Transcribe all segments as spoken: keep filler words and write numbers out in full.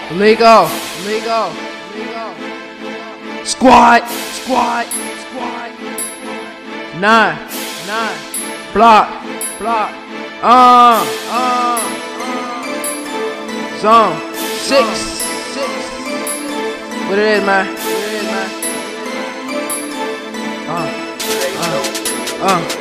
Legal, legal, legal. Squad, squad, squad. Nine, nine. Block, block. Uh, uh, uh. Zone, six, six. What it is, man? What it is, man? Uh, uh, uh.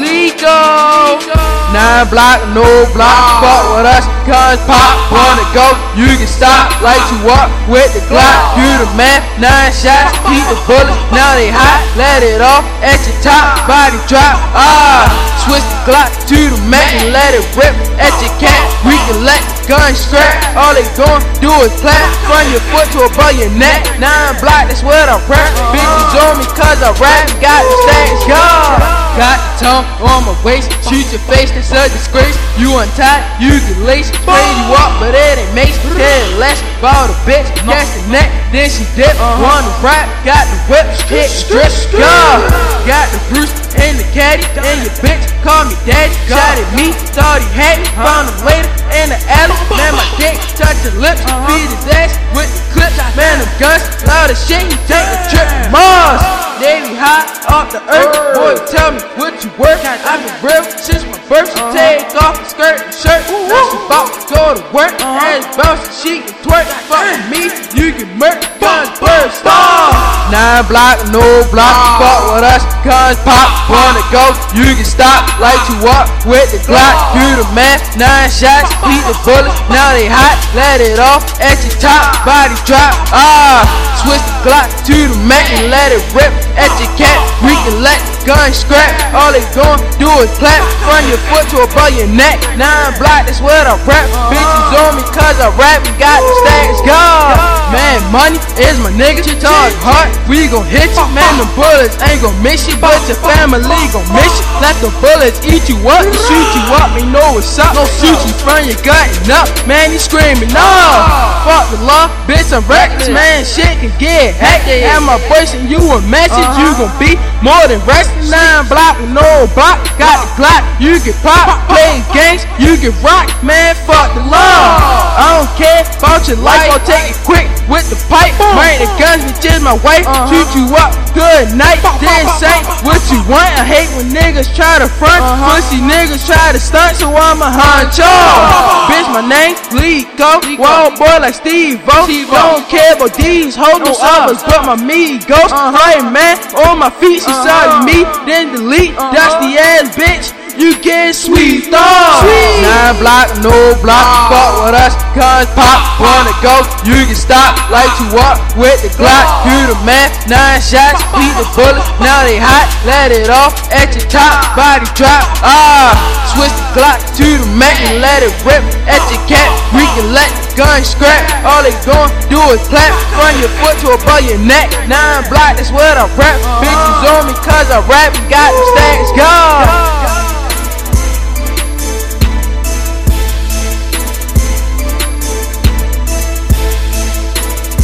Legal. Nine block, no block. Fuck with us, cuz pop. Wanna go, you can stop. Like you walk with the Glock. You the man, nine shots, keep the bullets. Now they hot, let it off at your top. Body drop, ah. Switch the Glock to the Mac and let it rip at your cat. We can let the gun scrap. All they gon' do is clap from your foot to above your neck. Nine block, that's what I rap. Bitches on me cause I rap. Got the stacks, yeah. Got the tongue on my waist, shoot your face, that's a disgrace. You untied, you get laced, play you up, but it ain't mace. Head less, bought a bitch, catch the neck, then she dip. Wanna rap, got the whip, hit drip, yeah. Got the Bruce and the caddy, and your bitch call me daddy. Shot at me, thought he had me, found him later in the alley. Man, my dick touching lips, beat his ass with the clips. Man, them guns, loud as shit, he take a trip to Mars. They be high off the earth. Boy, tell me what you work. I've been real since my birth. She take off the skirt and shirt. Now she bout to go to work. Ass bounce, she can twerk. Fuck with me, you can murk. Guns burst off. Nine block, no block. Fuck with us, guns pop. Wanna go, you can stop. Like you walk with the Glock. You the man, nine shots, beat the bullets. Now they hot, let it off at your top. Body drop, ah. Switch the Glock to the Mac and let it rip at your cat. We can let the gun scrap. All they gon' do is clap from your foot to above your neck. Nine block, that's what I rap. Bitches on me cause I rap and got the stacks, God. Man, money is my nigga. You talk hard, we gon' hit you. Man, the bullets ain't gon' miss you, but your family gon' miss you. Let the bullets eat you up and shoot you up. Me know what's up. No shoot you from your gut and up. Man, you screaming, no. Fuck the law, bitch, I'm reckless. Man, shit can get hectic. Have my voice and you a message. You gon' be more than resting. Nine block with no block. Got the Glock, you can pop. Play games, you can rock. Man, fuck the law. I don't care about your life. I'll take it quick with the pipe. Bring the guns, bitch is my wife. Shoot you up, good night. Then say what you want. I hate when niggas try to front. Pussy niggas try to stunt, so I'm a honcho. Bitch, my name Legal. Wild boy like Steve-O. Don't care about these hoes, no others but my Migos. Hey man, on my feet, she saw me, then delete. Dusty ass bitch, you get sweet off. Nine block, no block. Fuck with us, guns pop. Wanna go, you can stop. Like you walk with the Glock. You the man, nine shots, beat the bullets. Now they hot, let it off at your top. Body drop, ah. Switch the Glock to the Mac and let it rip at your cat. We can let the gun scrap. All they gon' do is clap from your foot to above your neck. Nine block, that's what I rap. Bitches on me cause I rap and got the stacks, God.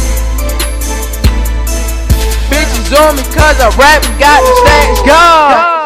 On me cause I rap and got the stacks, God.